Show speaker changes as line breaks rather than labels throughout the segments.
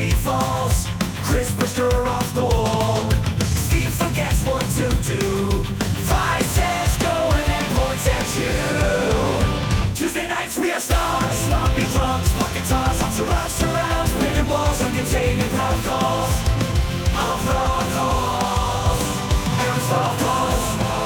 Steve falls, Chris pushed her off the wall. Steve forgets what to do. Vi says go and then points at you. Tuesday nights we are stars, sloppy drums, block guitars, entourage surrounds, spinning walls, uncontained crowd calls. All for all calls, Aaron's fall calls.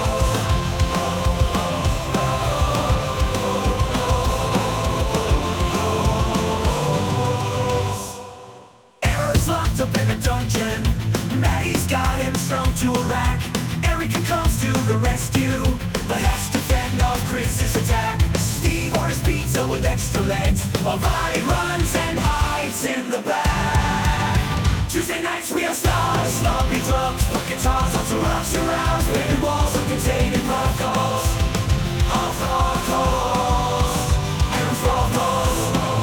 Aaron's locked up in a dungeon, Maddie's got him strung to a rack. Erica comes to the rescue, but has to fend off Chris's attack. Steve orders pizza with extra legs, while Vi runs and hides in the back. Tuesday nights we are stars, sloppy drums, block guitars, entourage surrounds, spinning walls, uncontained crowd calls. All for all calls, Aaron's for all calls.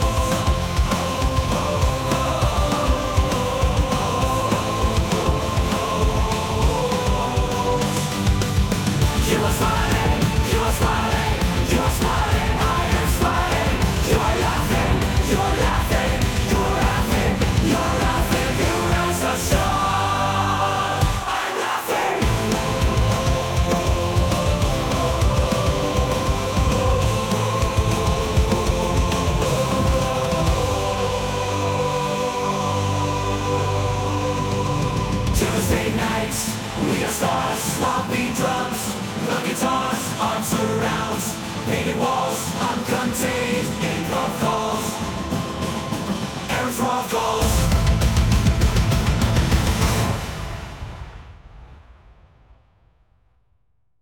You are smiling, you are smiling, you are smiling, I am smiling. You are laughing, you are laughing, you are laughing, you are laughing. You are so sure, I'm laughing. Tuesday nights, we are stars, sloppy drums, the guitars, arms surrounds, painted walls, uncontained.